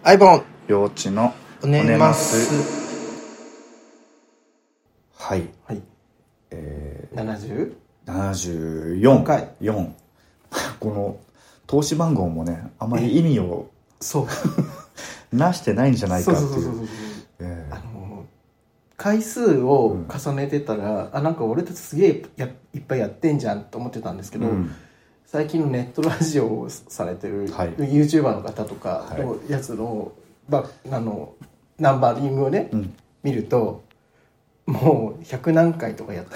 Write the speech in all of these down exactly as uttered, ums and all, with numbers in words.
アイボン幼稚のおねますはい、 はい、 えー、 ななじゅうななじゅうよん回よんこの投資番号もねあまり意味をそうなしてないんじゃないかっていう。 そうそうそうそう、えー、あの回数を重ねてたら、うん、あなんか俺たちすげえやいっぱいやってんじゃんと思ってたんですけど、うん、最近のネットラジオをされてる、はい、YouTuber の方とかのやつの、はい、あのナンバリングをね、うん、見るともうひゃく何回とかやって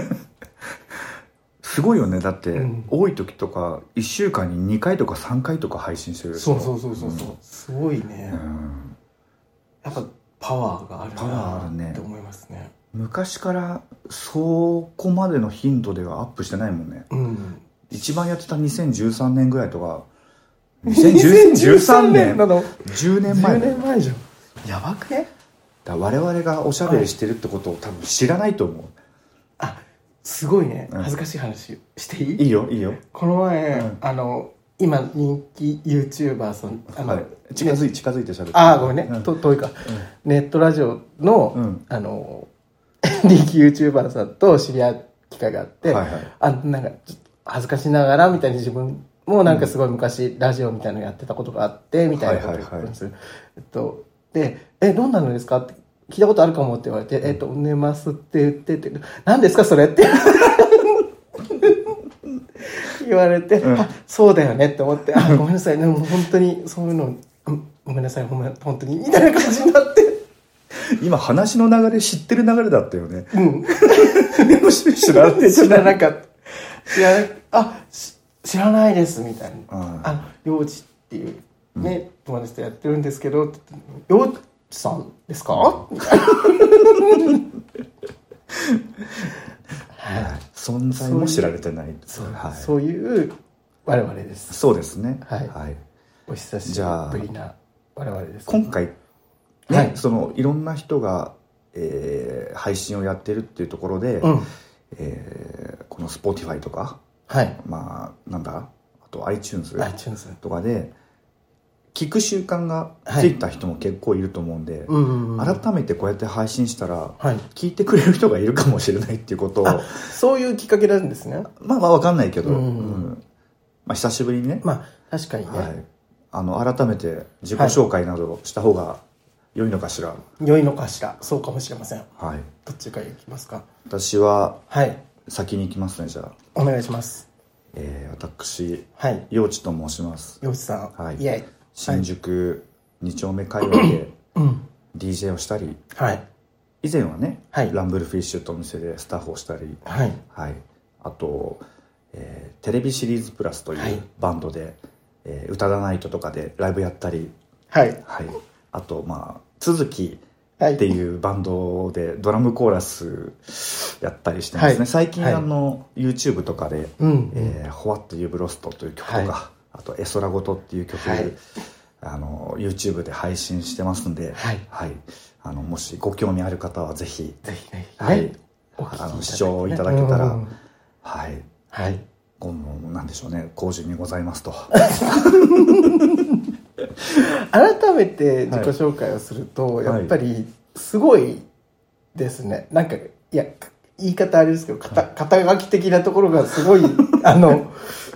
すごいよね。だって、うん、多い時とかいっしゅうかんににかいとかさんかいとか配信してるでしょ。 そうそうそうそう、うん、すごいね、うん、やっぱパワーがあるなパワーあるねって思いますね。 昔からそこまでの頻度ではアップしてないもんね、うん、一番やってたにせんじゅうさんねんぐらいとかにせんじゅうさんねんなのじゅうねんまえじゅうねんまえじゃん。やばくね。 だ我々がおしゃべりしてるってことを多分知らないと思う。 あ、すごいね。恥ずかしい話していい？ いいよいいよ。 この前、うん、あの今人気 YouTuber さんあの、はい、 近づい近づいてしゃべって。 ああごめんね、うん、と遠いか、うん、ネットラジオの、うん、あの人気 YouTuber さんと知り合う機会があって、はいはい、あなんかちょっと恥ずかしながらみたいに自分もうなんかすごい昔ラジオみたいなのやってたことがあってみたいなことを言うんですよ。えっとでえどんなのですかって聞いたことあるかもって言われて、えっと寝ますって言ってて何ですかそれって言われて、うん、あそうだよねって思ってあごめんなさいでも本当にそういうのごめんなさい本当にみたいな感じになって今話の流れ知ってる流れだったよね。 うんでも知らない知らなかった知らなあ知らないですみたいな、うん、あ幼稚っていうね、うん、友達とやってるんですけど幼稚さんですかみたいなはい、存在も知られてないそういう、はい、そういう我々です。 そうですね、 はいはい、お久しぶりな我々です、ね、 今回ね、はい、そのいろんな人が、えー、配信をやってるっていうところで、うんえー、この Spotify とか、 はい、 まあなんだあと iTunes iTunes とかで聞く習慣がついた人も結構いると思うんで、はいうんうんうん、改めてこうやって配信したら、はい、聞いてくれる人がいるかもしれないっていうことをそういうきっかけなんですね。 まあまあ分かんないけど、うんうんうんまあ、久しぶりにね、 まあ、確かにね、はい、 あの改めて自己紹介などした方が良いのかしら、はい、 良いのかしらそうかもしれません、 はい、 どっちからいきますか。 私は先に行きますね。じゃあお願いします。 えー、私、 はい、 陽地と申します。 陽地さん、 はい、 イエイ新宿に丁目界隈で ディージェー をしたり、 はい、 以前はね、 はい、 ランブルフィッシュとお店でスタッフをしたり、 はいはい、あと、えー、テレビシリーズプラスというバンドで、はいえー、歌だナイトとかでライブやったり、 はいはい、あとまあ続きっていうバンドでドラムコーラスやったりしてますね、はい、最近、はい、あの YouTube とかで「 うんえー、What You've Lost」という曲とか、はい、あと「絵空ごと」っていう曲、はい、あの YouTube で配信してますんで、 はいはい、あのもしご興味ある方はぜひぜひね、 はい、あの視聴いただけたら、 うん、 はい、 はい、 ごもなんでしょうね光栄にございますと改めて自己紹介をすると、はい、やっぱりすごいですね、はい、なんかいや言い方あれですけど 肩,、はい、肩書き的なところがすごいあの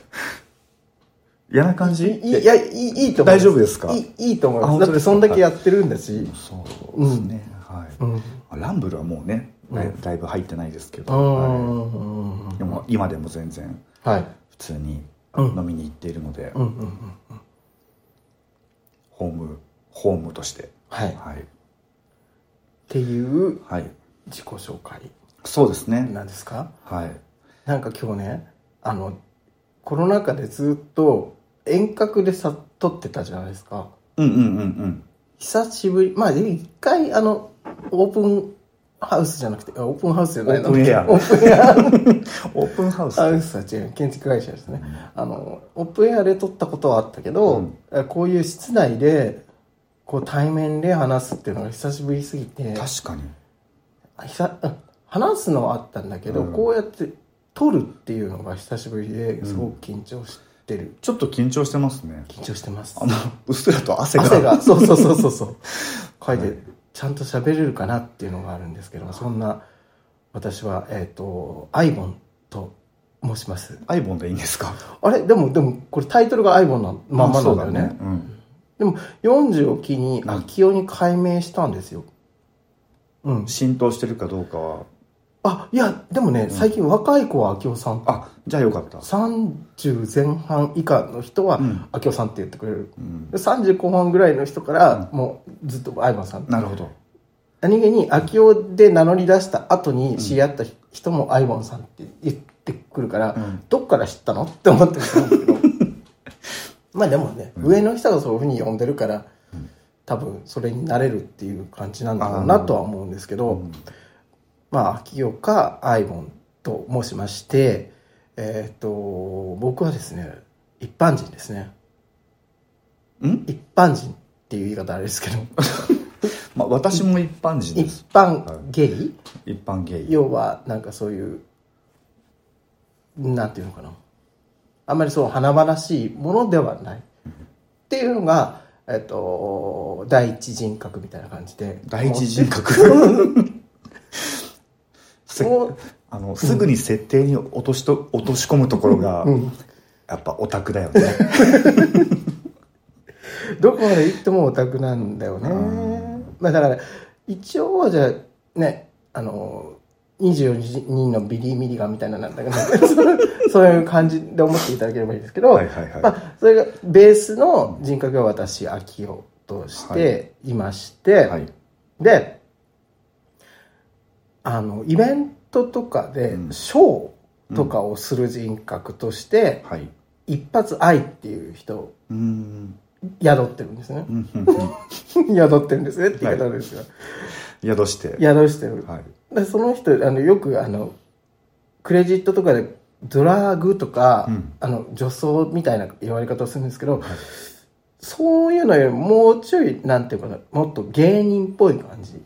嫌な感じ？ いやいいいいと思います。 大丈夫ですか？ いいいいと思います。だってそんだけやってるんだし、はい、 そうですね、うんはいうん、ランブルはもうねだいぶ入ってないですけど、 うんはい、でも今でも全然普通に飲みに行っているので、 うんうんうんうん、 ホームホームとして、 はいはい、 っていうはい自己紹介、 そうですね。 なんですか？ はい。 なんか今日ね、あのコロナ禍でずっと遠隔でさ撮ってたじゃないですか。 うんうんうんうん。 久しぶり、まあ一回あのオープンハウスじゃなくて、オープンハウスじゃないの。 オープンエア。 オープンエア。 オープンハウス。 ハウスは違う、建築会社ですね。うん、あのオープンエアで撮ったことはあったけど、うん、こういう室内でこう対面で話すっていうのが久しぶりすぎて。 確かに。 話すのはあったんだけど、うん、こうやって撮るっていうのが久しぶりですごく緊張してる。 ちょっと緊張してますね。 緊張してます。 あのうっすらと汗が汗がそうそうそうそうそう書いて、はい、ちゃんと喋れるかなっていうのがあるんですけど、そんな私はえっ、ー、とアイボンと申します。 アイボンでいいんですか？ あれでもでもこれタイトルがアイボンなまんまなんだよね。ね、うん、でもよんじゅうを機に秋代に改名したんですよ。 うん、浸透してるかどうかは。 あ、いやでもね、うん、最近若い子は秋代さん。 あ、じゃあよかった。 さんじゅう前半以下の人は秋代さんって言ってくれる、うん、さんじゅう後半ぐらいの人からもうずっとアイボンさん。 なるほど。 何気に秋代で名乗り出した後に知り合った人もアイボンさんって言ってくるから、うん、どっから知ったのって思ってるんですけどまあでもね、うん、上の人がそういうふうに呼んでるから、うん、多分それになれるっていう感じなんだろうなとは思うんですけど、うん、まあ秋代かアイボンと申しまして、えっと僕はですね一般人ですね。 ん？ 一般人っていう言い方あれですけどまあ私も一般人です。 一般ゲイ、はい、 一般ゲイ、 要はなんかそういうなんていうのかな、あんまりそう華々しいものではないっていうのが、えっと、第一人格みたいな感じで。 第一人格あのすぐに設定に落としと落とし込むところが、うん、やっぱオタクだよねどこまで行ってもオタクなんだよね。まあだから一応はじゃあね、あのにじゅうよにんのビリー・ミリガンみたいななんだけどそういう感じで思っていただければいいですけど、はいはいはい、まあ、それがベースの人格が私秋代としていまして、はいはい、であのイベントとかでショーとかをする人格として、うんうん、一発愛っていう人を宿ってるんですね、うんうん、宿ってるんですねって言い方なんですが、はい、 宿して宿してる、はい、でその人あのよくあのクレジットとかでドラッグとか、うん、あの女装みたいな言われ方をするんですけど、はい、そういうのよりもうちょいなんていうかな、もっと芸人っぽい感じ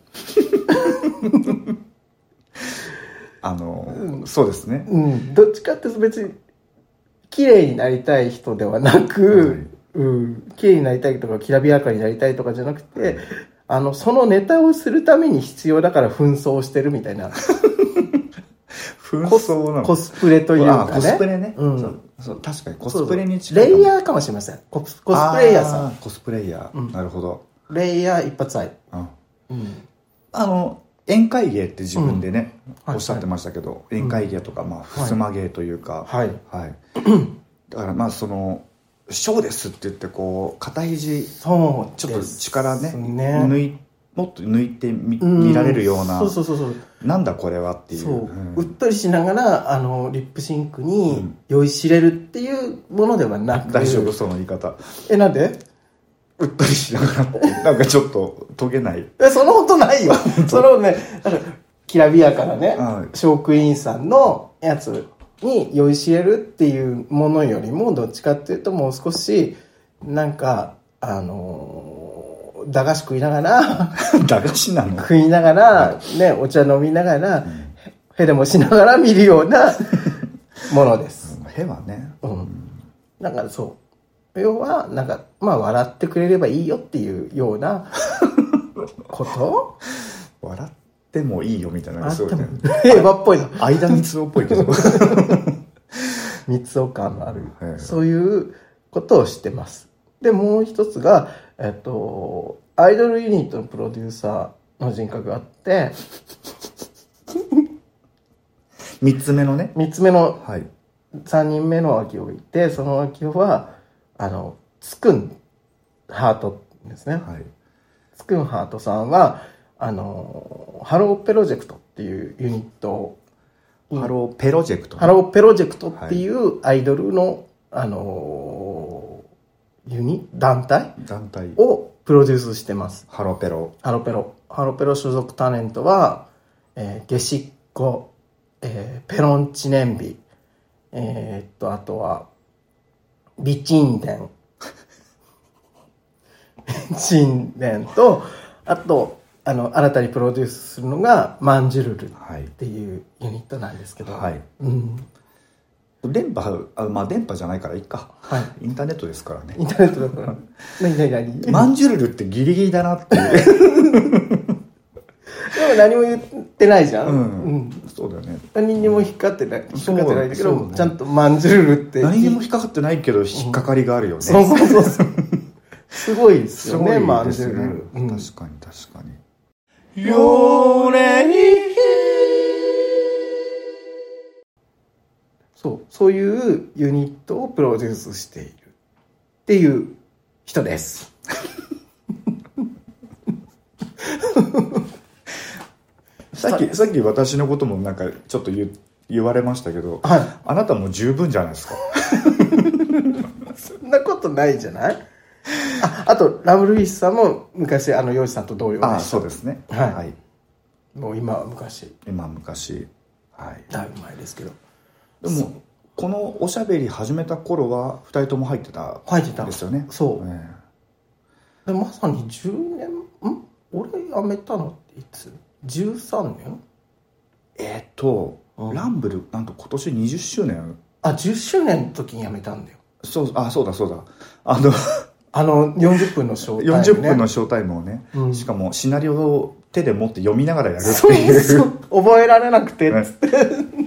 あの、うん、そうですね、 うん、どっちかって別に綺麗になりたい人ではなく、はい、うん、綺麗になりたいとかきらびやかになりたいとかじゃなくて、はい、あのそのネタをするために必要だから紛争してるみたいな紛争なのコスプレというかね。 コスプレね、うん、そうそう確かにコスプレに近い。 レイヤーかもしれません。コス、コスプレイヤーさん。 コスプレイヤー、うん、なるほど。 レイヤー一発愛、 うんうん、あの宴会芸って自分でね、うん、おっしゃってましたけど、はい、宴会芸とか、まあ、ふすま芸というか、 はいはい、だからまあそのショーですって言ってこう肩肘ちょっと力ね抜いもっと抜いて 見,、うん、見られるような、 そうそうそうそう、 なんだこれはっていう、そう、 うん、うっとりしながらあのリップシンクに酔いしれるっていうものではなく、うん、 大丈夫その言い方。 え、なんでうっとりしながらってなんかちょっと遂げない。 え、そのことないよそのね、なんかきらびやかなね、はい、ショークイーンさんのやつに酔いしれるっていうものよりもどっちかっていうともう少しなんかあのー、駄菓子食いながら駄菓子なの食いながらね、お茶飲みながら、うん、へでもしながら見るようなものです。 へはね、 うん、なんかそう要はなんかまあ笑ってくれればいいよっていうようなこと笑ってもいいよみたいな、そうね。 エヴァっぽいの。 間三つおっぽいけど。 三つお感のある、はい、そういうことをしてます。で、もう一つが、えっと、アイドルユニットのプロデューサーの人格があって、 三つ目のね。 三つ目の、はい、三人目の秋代がいて、その秋代は、あの、つくんハートですね。はい、つくんハートさんは、あのハロープロジェクトっていうユニット、 ハロープロジェクト、 ハロープロジェクトっていうアイドルの、はい、あのユニ団体団体をプロデュースしてます。 ハロペロハロペロハロペロ所属タレントは、えー、ゲシッコ、えー、ペロンチネンビ、えー、っとあとはビチンデンチンデンとあとあの新たにプロデュースするのがマンジュルルっていうユニットなんですけど、はい、うん、 電波あまあ電波じゃないからいいか、 はい、 インターネットですからね。 インターネットだから何何何マンジュルルってギリギリだなっていうでも何も言ってないじゃん、 うんうん、そうだよね。 何にも引っかかってない引っかかってないんだけど、ね、ちゃんとマンジュルルって何にも引っかかってないけど引っかかりがあるよね、 うん、そうそうそうそうすごいですよね、すごいですね、マンジュルル、 うん、確かに確かに。よれにそうそういうユニットをプロデュースしているっていう人ですさっきさっき私のこともなんかちょっと 言, 言われましたけど、はい、あなたも十分じゃないですかそんなことないじゃない。あ, あとラブルイッシュさんも昔あのヨウジさんと同様でした。 あそうですね、 はい、はい、もう今は昔今は昔、 はい、だいぶ前ですけど。 でもこのおしゃべり始めた頃はふたりとも入ってたんですよね。 そう、ね、でまさにじゅうねんん俺辞めたのっていつじゅうさんねんえー、っと、うん、ランブルなんと今年にじゅっしゅうねん。 あじゅっしゅうねんの時に辞めたんだよ。 そうあそうだそうだあのあのよんじゅっぷんのショータイム、ね、 よんじゅっぷんのショータイムをね、うん、しかもシナリオを手で持って読みながらやるっていうそうそう覚えられなくてっつって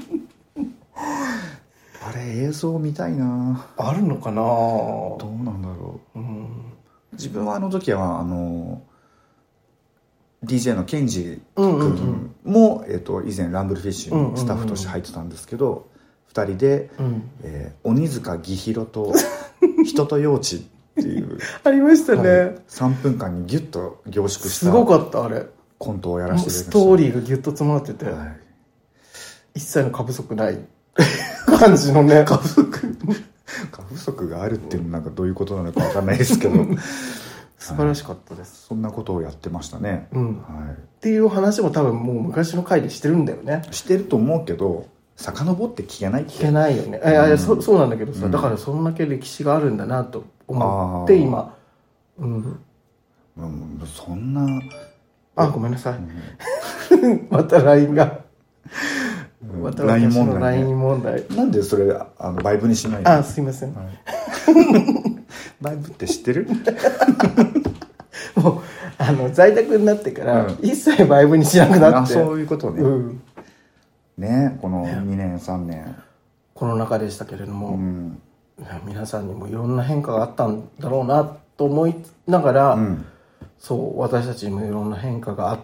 あれ映像見たいな。 あるのかな。 どうなんだろう、うん、自分はあの時はあの ディージェー のケンジ君も、うんうんうんえー、と以前ランブルフィッシュにスタッフとして入ってたんですけど、うんうんうん、ふたりで、うんえー、鬼塚義弘と人と幼稚っていうありましたね、はい、 さんぷんかんにギュッと凝縮したすごかったあれコントをやらせていただきました。 ストーリーがギュッと詰まってて、はい、一切の過不足ない感じのね過不足過不足があるっていうのなんかどういうことなのか分かんないですけど素晴らしかったです、 はい、そんなことをやってましたね、 うんはい、っていう話も多分もう昔の回でしてるんだよね。 してると思うけど遡って聞けないって聞けないよね、うん、いやいや そ, そうなんだけどさ、うん、だからそんだけ歴史があるんだなと思って今、うんうん、そんなあごめんなさい、うん、また ライン がまた私の ライン 問題、ね、 なんでそれあのバイブにしないの。 あすいません、はい、 バイブって知ってるもうあの在宅になってから、うん、一切バイブにしなくなって。あそういうことね、うん、ねこのにねんさんねんコロナ禍でしたけれども、うん、皆さんにもいろんな変化があったんだろうなと思いながら、うん、そう私たちにもいろんな変化があって、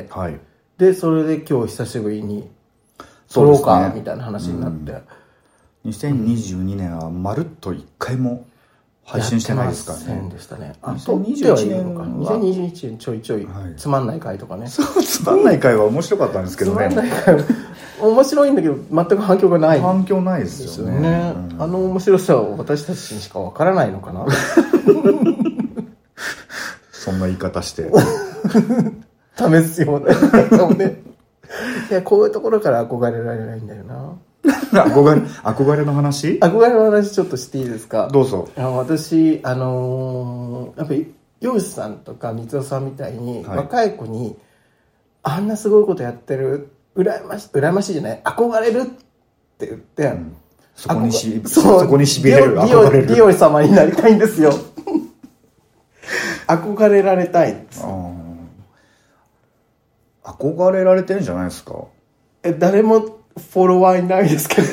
はい、でそれで今日久しぶりに撮ろうかみたいな話になって、うん、 にせんにじゅうにねんはまるっといっかいも配信してないですからね。 やってませんでしたね。あ、にせんにじゅういちねんはにせんにじゅういちねんちょいちょいつまんない回とかね。 そうつまんない回は面白かったんですけどね。つまんない回は面白いんだけど全く反響がない。 反響ないですよね。ねうん、あの面白さは私たちにしかわからないのかな。 そんな言い方して。 試すよね。いやこういうところから憧れられないんだよな。 憧れ憧れの話憧れの話ちょっとしていいですか。 どうぞ。 あの私あのー、やっぱりヨウジさんとか三尾さんみたいに、はい、若い子にあんなすごいことやってる羨まし羨ましいじゃない憧れるって言って、うん、 そこにしそこにしびれる憧れるリオ様になりたいんですよ。憧れられたいんです。 憧れられてるんじゃないですか。 え誰もフォロワーいないですけど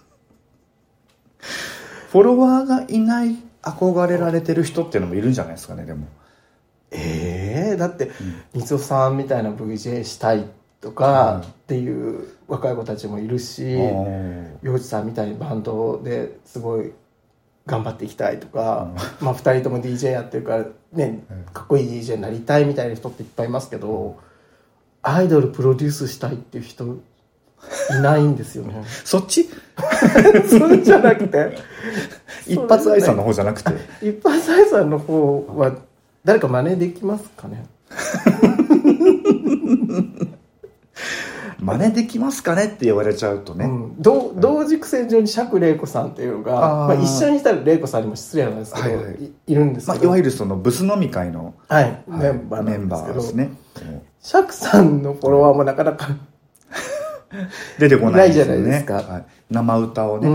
フォロワーがいない憧れられてる人っていうのもいるんじゃないですかね。でもえー、だって三尾、うん、さんみたいな ブイジェー したいとかっていう若い子たちもいるし、ヨウジさんみたいにバンドですごい頑張っていきたいとか、うん、まあふたりとも ディージェー やってるからね、かっこいい ディージェー になりたいみたいな人っていっぱいいますけど、アイドルプロデュースしたいっていう人いないんですよね。 そっちそれじゃなくて一発愛さんの方じゃなくて一発愛さんの方は誰か真似できますかね。 真似できますかねって言われちゃうとね、うん、 同軸線上に釈玲子さんっていうのが、あ、まあ、一緒にいたら玲子さんにも失礼なんですけど、はいはい、い, いるんですけど、 まあ、いわゆるそのブス飲み会の、 はいはい、メンバーなんですけど、 ですね。 釈さんのフォロワーもなかなか出てこないですよね。 ないじゃないですか、 はい、生歌をね、うん、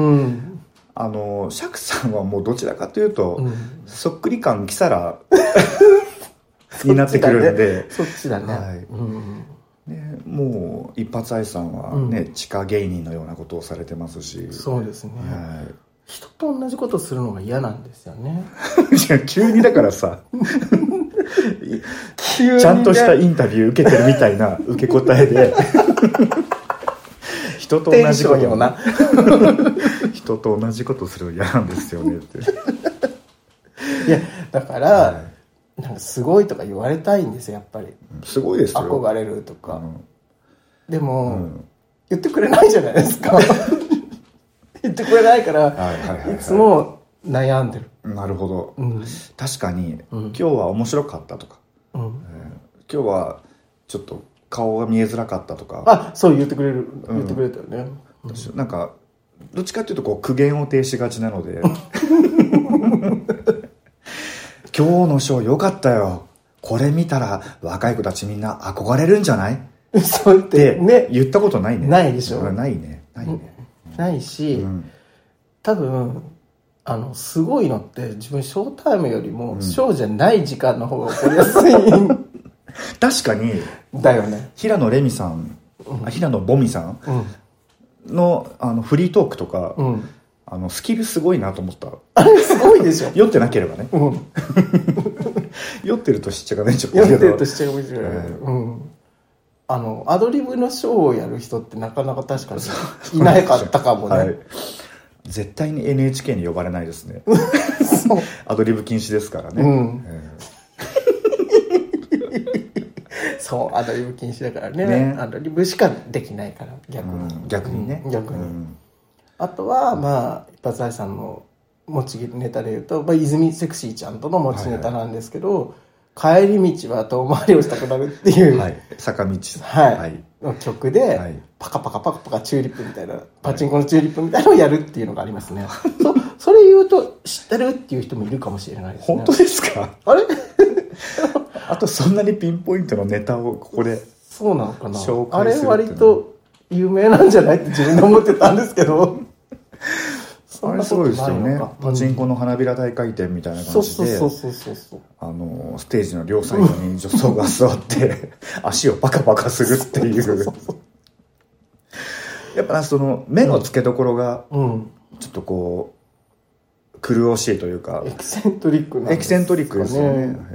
あの釈さんはもうどちらかというと、うん、そっくり感キサラになってくるんでそっちだね、 はい、うんね、もう一発愛さんはね、うん、地下芸人のようなことをされてますし。 そうですね、はい、人と同じことするのが嫌なんですよね急にだからさ急に、ね、ちゃんとしたインタビュー受けてるみたいな受け答えで人と同じことな人と同じことするの嫌なんですよねっていやだから、はい、なんかすごいとか言われたいんですよやっぱり。 すごいですよ、 憧れるとか、うん、でも、うん、言ってくれないじゃないですか言ってくれないから、はいはいはいはい、いつも悩んでる。 なるほど、うん、確かに、うん、今日は面白かったとか、うん、えー、今日はちょっと顔が見えづらかったとか、 あ、そう言ってくれる、言ってくれたよね、 うん、なんかどっちかっていうとこう苦言を呈しがちなので今日のショー良かったよ、これ見たら若い子たちみんな憧れるんじゃないそうってね言ったことないね。 ないでしょ。 ないねないね、 うん、ないし、うん、多分あのすごいのって自分ショータイムよりもショーじゃない時間の方が起こりやすい、うん、 確かにだよね。 平野レミさん、うん、平野ボミさんの、うん、あのフリートークとか、うん、あのスキルすごいなと思った。 あれすごいでしょ酔ってなければね、うん、酔ってるとしっちゃがめっちゃ酔ってるとしっちゃがめっちゃ、えーうん、あのアドリブのショーをやる人ってなかなか確かにいなかったかもね、はい、 絶対に エヌエイチケー に呼ばれないですねそうアドリブ禁止ですからね、うんえー、そうアドリブ禁止だから ね, ねアドリブしかできないから逆に、 うん、逆にね、 うん、逆に、うん、あとはまあ一発愛さんの持ちネタで言うと、まあ、泉セクシーちゃんとの持ちネタなんですけど、はいはい、帰り道は遠回りをしたくなるっていう、はい、 坂道、 はいはい、の曲で、はい、パカパカパカパカチューリップみたいな、パチンコのチューリップみたいなのをやるっていうのがありますね、はい、そ, それ言うと知ってるっていう人もいるかもしれないですね。 本当ですか？ あれあとそんなにピンポイントのネタをここでそうなのかな、あれ割と有名なんじゃないって自分で思ってたんですけどあれすごいですよね。パチンコの花びら大回転みたいな感じで、あのステージの両サイドに女装が座って足をパカパカするっていう。やっぱその目の付けどころがちょっとこう狂しいというか、 エキセントリックなんですかね。 エキセントリックですよね。 うん、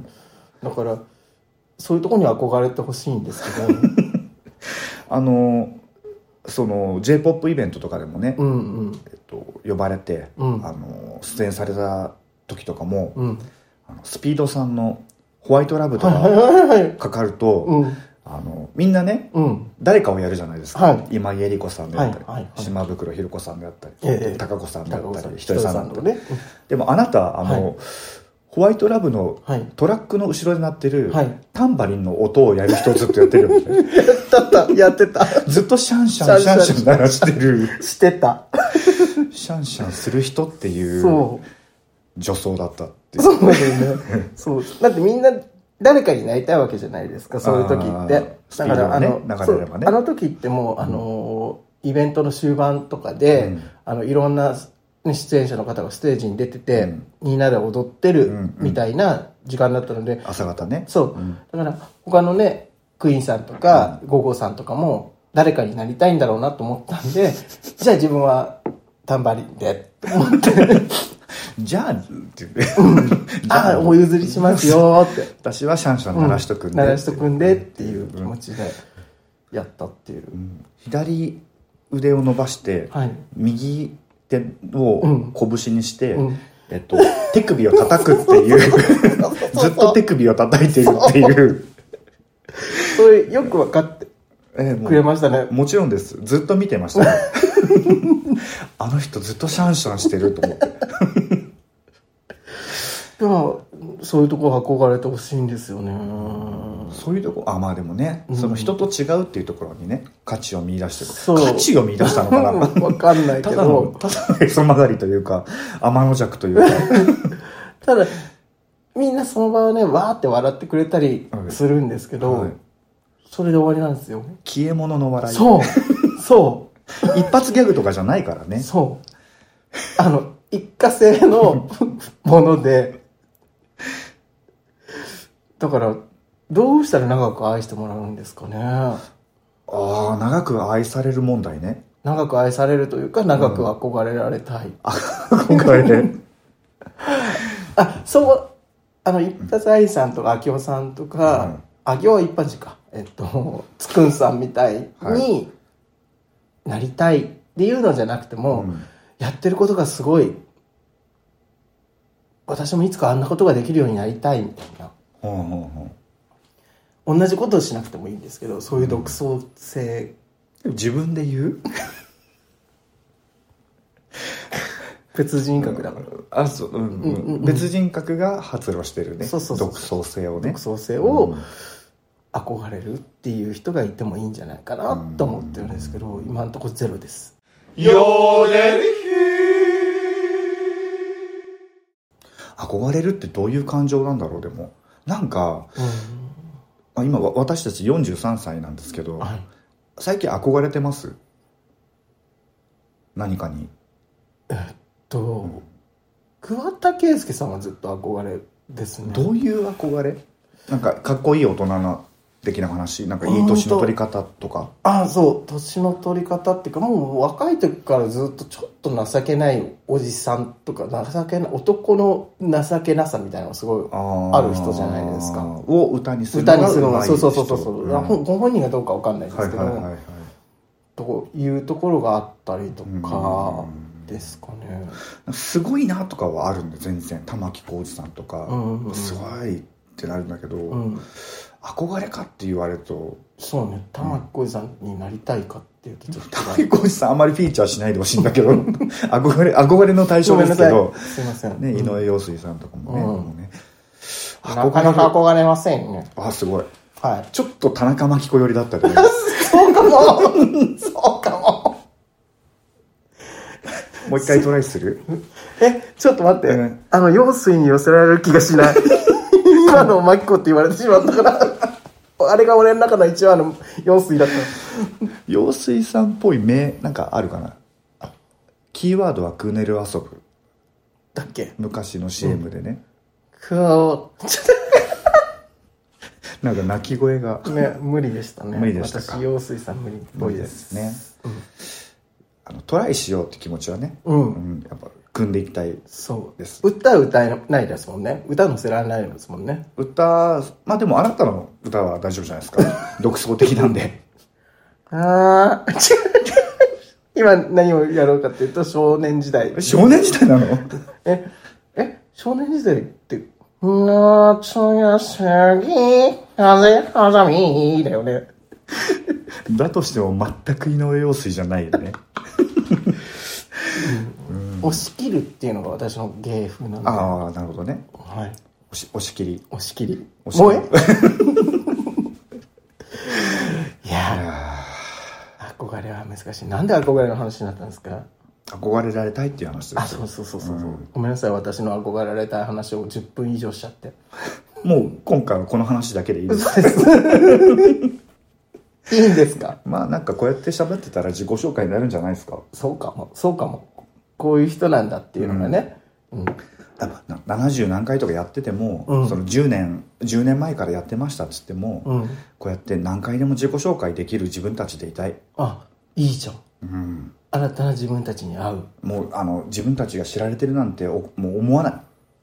だからそういうところに憧れてほしいんですけど、 あの。その J-ポップ イベントとかでもね、うんうんえっと、呼ばれて、うん、あの出演された時とかも、うん、あのスピードさんのホワイトラブとかかかると、うん、あのみんなね、うん、誰かをやるじゃないですか、はい、今井絵理子さんであったり、はいはいはい、島袋寛子さんであったり、えー、高子さんであったり、ひとりさんだったり、ね、でもあなたあの、はい、ホワイトラブのトラックの後ろで鳴ってる、はい、タンバリンの音をやる人をずっとやってるよねやったやってたずっとシャンシャンシャンシャン鳴らしてるしてたシャンシャンする人っていう女装だったっていう。 そうだよねそうだってみんな誰かになりたいわけじゃないですか、そういう時ってだから、ね、あの流れればね、あの時ってもうあの、うん、イベントの終盤とかで、うん、あのいろんな出演者の方がステージに出てて、うん、みんなで踊ってるみたいな時間だったので、うんうん、 朝方ね、 そう、うん、だから他のねクイーンさんとか、うん、ゴゴさんとかも誰かになりたいんだろうなと思ったんでじゃあ自分はタンバリンでって思ってじゃあって言って、 うん、ああお譲りしますよって私はシャンシャン鳴らしとくんで、 鳴らしとくんでっていう気持ちでやったっていう、うん、 左腕を伸ばして、はい、右手を拳にして、うんえっと、手首を叩くっていうずっと手首を叩いてるっていうそれよく分かってくれましたね、えー、 も, もちろんです、ずっと見てました、ね、あの人ずっとシャンシャンしてると思っていやそういうところ憧れてほしいんですよね。 そういうとこあまあでもね、うん、その人と違うっていうところにね価値を見出してる。価値を見出したのかな分かんないけどただのただのへそ曲がりというか天の弱というかただみんなその場はねわーって笑ってくれたりするんですけど、うんはい、 それで終わりなんですよ。 消え物の笑い。 そうそう一発ギャグとかじゃないからね。 そうあの一過性のものでだからどうしたら長く愛してもらうんですかね。ああ、長く愛される問題ね。 長く愛されるというか長く憧れられたい、うん、 憧れるあ、そうあの一発愛さんとか明夫さんとか、うん、明夫は一般人かえっとつくんさんみたいになりたいっていうのじゃなくても、うん、やってることがすごい私もいつかあんなことができるようになりたいみたいな、うんうんうん、同じことをしなくてもいいんですけどそういう独創性、 うん、自分で言う別人格だから、 うん、あそう、うんうんうんうん、別人格が発露してるね。そうそうそう独創性をね独創性を憧れるっていう人がいてもいいんじゃないかなと思ってるんですけど、今のところゼロです。よれる憧れるってどういう感情なんだろう。でもなんか、うん、今私たちよんじゅうさんさいなんですけど、はい、最近憧れてます？何かに。 えっと、うん、桑田佳祐さんはずっと憧れですね。 どういう憧れ？なんかかっこいい大人な的な話、なんかいい年の取り方とか。 ああ、そう年の取り方っていうかもう若い時からずっとちょっと情けないおじさんとか情けない男の情けなさみたいなのがすごいある人じゃないですか。 を歌にするのが歌にするのがそうそうそうそう、うん、ご本人がどうかわかんないですけど、はいはいはいはい、というところがあったりとかですかね。 すごいなとかはあるんで全然玉置浩二さんとか、うんうん、すごいってなるんだけど、うん、憧れかって言われるとそうね玉置浩二さんになりたいかっていうとちょっと玉置浩二さんあんまりフィーチャーしないでほしいんだけど憧れ憧れの対象ですけどすいません、 ね、井上陽水さんとかもね、うん、もうねなかなか憧れませんね。 あすごい、 はい、 ちょっと田中真紀子寄りだったけどそうかもそうかももう一回トライするえちょっと待って、うん、あの陽水に寄せられる気がしない今の真紀子って言われてしまったからあれが俺の中の一番の陽水だった陽水さんっぽい名なんかあるかな。キーワードはクーネル遊ぶだっけ昔の シーエム でね、 うん、くなんか鳴き声が、 ね、無理でしたね。 無理でしたか。 私陽水さん無理っぽいですね、うん、あのトライしようって気持ちはね、 うんうん、やっぱ組んでいきたいです。 そう歌歌えないですもんね。歌載せられないですもんね。 歌まあでもあなたの歌は大丈夫じゃないですか独創的なんでああ今何をやろうかっていうと少年時代。 少年時代なのええ少年時代って夏休み風はざみだよねだとしても全く井上陽水じゃないよねうん、押し切るっていうのが私の芸風なんで。 ああなるほどね、 はい、 押し、押し切り押し切り押し切りもうえいや憧れは難しい。なんで憧れの話になったんですか。 憧れられたいっていう話ですよ。 あそうそうそうそう、うん、ごめんなさい私の憧れられたい話をじゅっぷん以上しちゃってもう今回はこの話だけでいいですいいんですか。 まあなんかこうやって喋ってたら自己紹介になるんじゃないですか。 そうかもそうかもこういう人なんだっていうのがね、うんうん、 ななじゅう何回とかやってても、うん、そのじゅうねんじゅうねんまえからやってましたっつっても、うん、こうやって何回でも自己紹介できる自分たちでいたい。 あいいじゃん、 うん、 新たな自分たちに会う。 もうあの自分たちが知られてるなんておもう思わない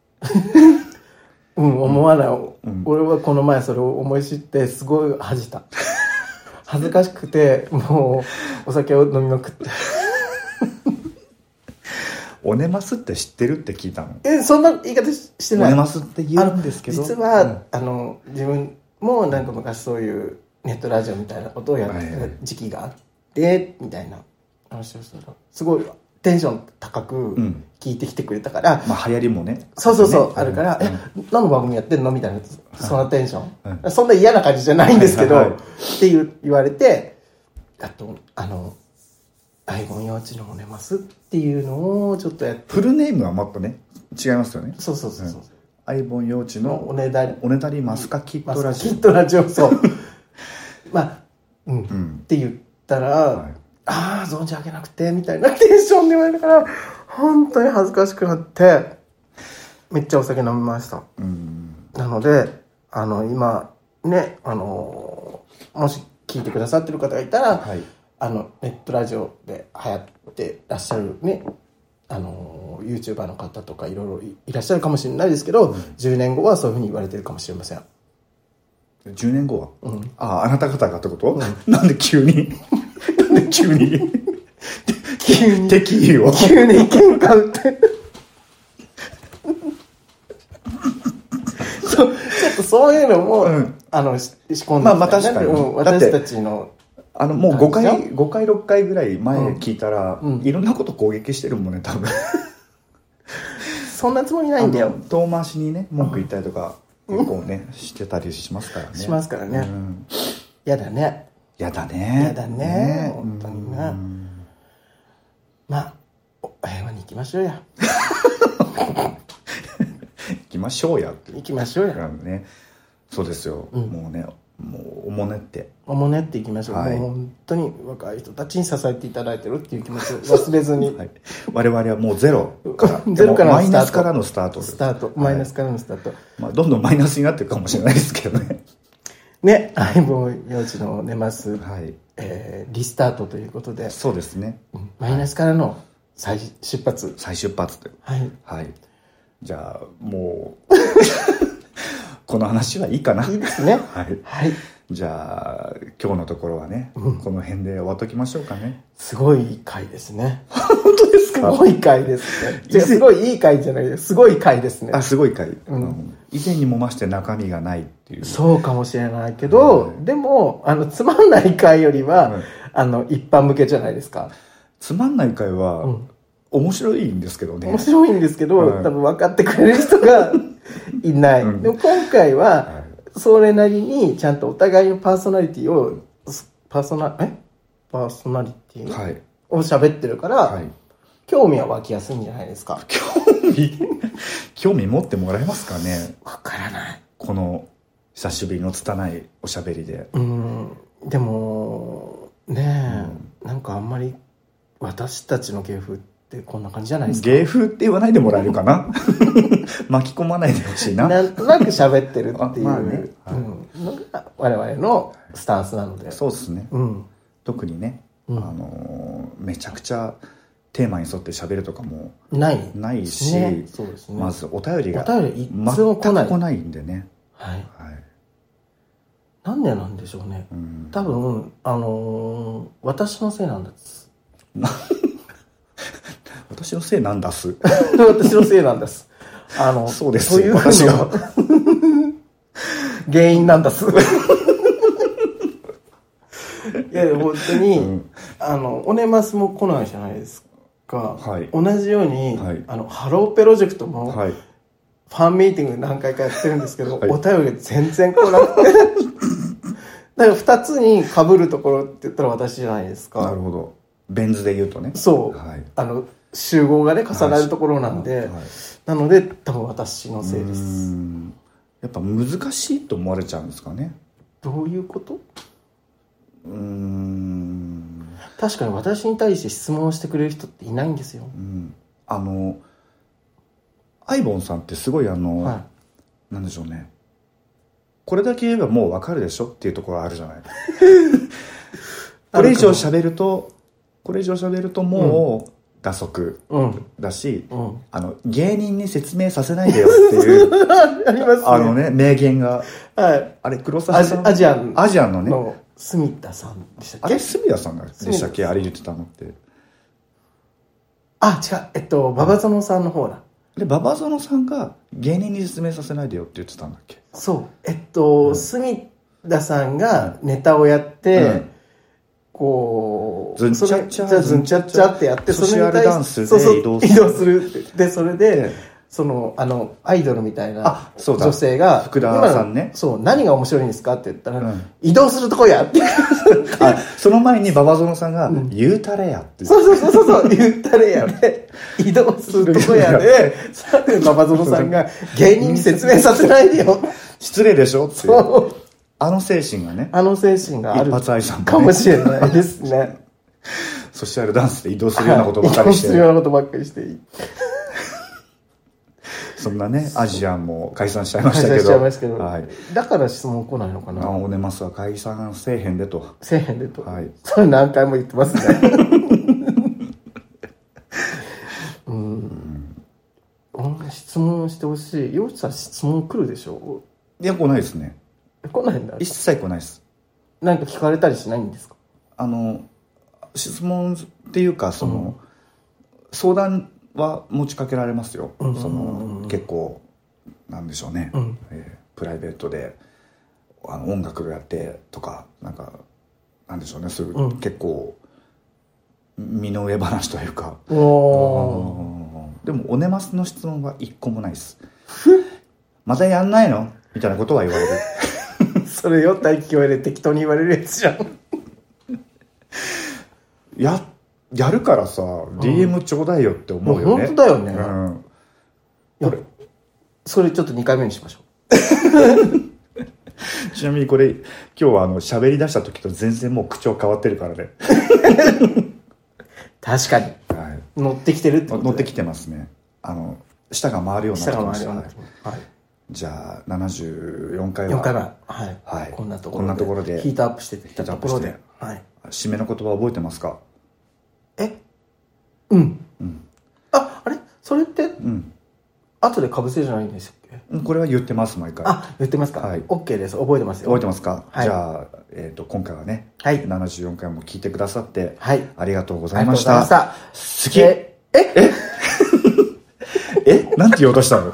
うん思わない、うん、俺はこの前それを思い知ってすごい恥じた恥ずかしくてもうお酒を飲みまくっておねますって知ってるって聞いたの。 えそんな言い方してない。 おねますって言うんですけど実は、うん、あの自分もなんか昔そういうネットラジオみたいなことをやってた時期があって、はいはい、みたいな話をしたらすごいテンション高く聞いてきてくれたから、 うん、まあ流行りもねそうそうそう、 ね、 あるから、うん、え何の番組やってんのみたいなそんなテンション、うん、そんな嫌な感じじゃないんですけど、はいはいはい、っていう言われてあとあのアイボン幼稚のおねますっていうのをちょっとやってフルネームはもっとね違いますよね。 そうそうそうそう、うん、 アイボン幼稚のおねだりおねだりマスカキットラジオキットラジオそうまあ、うん、うん、って言ったら、はい、ああ、存じ上げなくて、みたいなテンションで言われたから、本当に恥ずかしくなって、めっちゃお酒飲みました。うん、なので、あの、今、ね、あの、もし聞いてくださってる方がいたら、はい、あの、ネットラジオで流行ってらっしゃるね、あの、YouTuber の方とかいろいろいらっしゃるかもしれないですけど、うん、じゅうねんごはそういうふうに言われてるかもしれません。 じゅうねんごは、うん、ああ、あなた方がってこと、うん、なんで急になんで急に急に敵意を急に喧嘩売ってそう、ちょっとそういうのも、うん、あの仕込んで、 まあまあ確かに、 うん、私たちのあのもうごかいごかいろっかいぐらい前聞いたら、うん、いろんなこと攻撃してるもんね多分そんなつもりないんだよ。 遠回しにね文句言ったりとか、うん、結構ねしてたりしますからね。 しますからね、うん、やだねやだねやだね、ね、本当にね、うん、まあ平和に行きましょうや行きましょうやって行きましょうや、 ね、そうですよ、うん、もうねもうおもねっておもねっていきましょう、はい、もう本当に若い人たちに支えていただいてるっていう気持ちを忘れずに、はい、 我々はもうゼロからゼロからのスタート、マイナスからのスタートスタート、はい、マイナスからのスタート、 まあ、どんどんマイナスになっていくかもしれないですけどねね、相棒幼稚の寝ます、はい、えー、リスタートということで、 そうですね、 マイナスからの再出発再出発という、はい、はい、じゃあもうこの話はいいかな。 いいですね。 はい。はい。じゃあ今日のところはね、うん、この辺で終わっときましょうかね。 すごい回ですね。 本当ですか？ すごい回ですね。違う、すごいいい回じゃないです。すごい回ですね。 あ、すごい回。うん。以前にも増して中身がないっていう。 そうかもしれないけど、うん、でもあのつまんない回よりは、うん、あの一般向けじゃないですか。 つまんない回は、うん、面白いんですけどね。 面白いんですけど、うん、多分分かってくれる人がいない、うん、でも今回は、はい、それなりにちゃんとお互いのパーソナリティをパーソナえパーソナリティ、はい、を喋ってるから、はい、興味は湧きやすいんじゃないですか。 興味興味持ってもらえますかね。 わからない。 この久しぶりの拙いおしゃべりで。 うん、でもねえ、うん、なんかあんまり私たちの芸風ってこんな感じじゃないですか。 芸風って言わないでもらえるかな巻き込まないでほしいな。 なんとなく喋ってるっていう、まあね、はい、うん、のが我々のスタンスなので。 そうですね、うん、特にね、うん、あのー、めちゃくちゃテーマに沿って喋るとかもないないし、 ね、そうですね、 まずお便りがお便りいつも来ない、 全く来ないんでね、 はい、はい、なんでなんでしょうね、うん、多分あのー、私のせいなんです私のせいなんだす私のせいなんです。あのそうですよ、私が原因なんだすいや本当に、うん、あのオネマスも来ないじゃないですか、はい、同じように、はい、あのハロープロジェクトも、はい、ファンミーティング何回かやってるんですけど、はい、お便り全然来なくてだからふたつに被るところって言ったら私じゃないですか。 なるほど、ベン図で言うとね。 そう、はい、あの集合がね重なるところなんで、はいはい、なので多分私のせいです。 うーん、やっぱ難しいと思われちゃうんですかね。 どういうこと？ うーん、 確かに私に対して質問してくれる人っていないんですよ。うん、 あのアイボンさんってすごいあの、はい、なんでしょうね、これだけ言えばもう分かるでしょっていうところあるじゃないこれ以上喋るとこれ以上喋るともう、うん、打足だし、うんうん、あの芸人に説明させないでよっていうありますね、 あのね名言が、はい、あれ黒沢さん、 アジアンアジアンのねの住田さんでしたっけ。 あれ住田さんでしたっけ、あれ言ってたのって。 あ、違う、えっと馬場園さんの方だ。 で馬場園さんが芸人に説明させないでよって言ってたんだっけ。 そう、えっと、うん、住田さんがネタをやって、うん、こうズンチャッチャズンチャッチャってやって、 ソシャルダンスで移動する、 移動するってで、それでそのあのアイドルみたいな女性が福田さんね、 そう何が面白いんですかって言ったら、うん、移動するとこやってあ、その前に馬場園さんが、うん、言うたれやってそうそうそうそう言うたれやで移動するとこやでさて馬場園さんが芸人に説明させないでよ失礼でしょってそうあの精神がね、 あの精神がある一発愛さんも、ね、 かもしれないですね。 ソシャルダンスで移動するようなことばっかりして、 はい、移動するようなことばっかりしていい。 そんなね、アジアンも解散しちゃいましたけど。解散しちゃいましたけど。 はい。 だから質問来ないのかな。 オネマスは解散せえへんでと。 せえへんでと。 はい。 それ何回も言ってますね。うん。うん、質問してほしい。洋一さん質問来るでしょ？ いや、来ないですね。 来ないんだ。 一切来ないです。 なんか聞かれたりしないんですか？ あの、質問っていうか、その、うん、相談、は持ちかけられますよ、うんうんうんうん、その結構なんでしょうね、うんえー、プライベートであの音楽をやってとかなんかなんでしょうねそういう、うん、結構身の上話というか、おでもオネマスの質問は一個もないですまたやんないのみたいなことは言われるそれよ大気を入れ適当に言われるやつじゃんやっやるからさ、うん、ディーエム ちょうだいよって思うよね。 本当だよね。うん。これ、それちょっとにかいめにしましょう。ちなみにこれ、今日はあの、喋り出した時と全然もう口調変わってるからね。 確かに。はい。乗ってきてるってこと乗ってきてますね。あの、舌が回るようになってきました。 舌が回るようになってきました。はい。 じゃあ、ななじゅうよんかいは。 よんかいめ。はい。 はい。 こんなところで。 こんなところで。 ヒートアップしてきたところで。はい。 締めの言葉覚えてますか？ えうん、うん、あ、あれそれって、うん、後でかぶせじゃないんでしたっけ？ これは言ってます毎回。 あ、言ってますか？はい、OK です。覚えてますよ。 覚えてますか？はい、じゃあ、えーと、今回はね、はい、ななじゅうよんかいも聞いてくださって、はい、ありがとうございました。ありがとうございました。好き。えええなんて言おうとしたの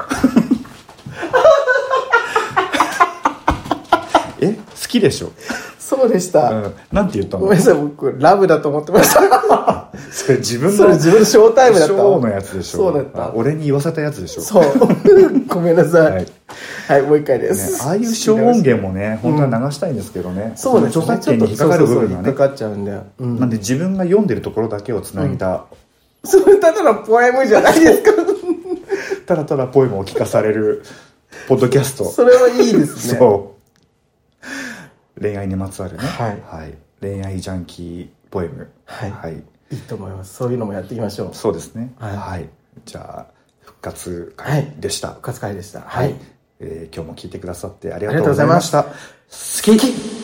え好きでしょ？ そうでした、 うん、なんて言ったの？ ごめんなさい僕ラブだと思ってましたそれ自分のそれ自分のショータイムだったショーのやつでしょ？ そうだった。 俺に言わせたやつでしょ？ そうごめんなさい、はい、はい、もう一回です、 ね、ああいう小音源もね本当は流したいんですけどね、うん、 そうですね、 著作権に引っかかる部分がね引っかかっちゃうんで、うん、 なんで自分が読んでるところだけをつなげた、 うん、それただのポエムじゃないですかただただポエムを聞かされるポッドキャストそれはいいですねそう恋愛にまつわるね、 はいはい、恋愛ジャンキーポエム、 はい、はい、いいと思います。そういうのもやっていきましょう。 そうですね、はい、はい、じゃあ復活会でした、はい、 復活会でした、 はい、はい、えー、今日も聞いてくださってありがとうございました。好き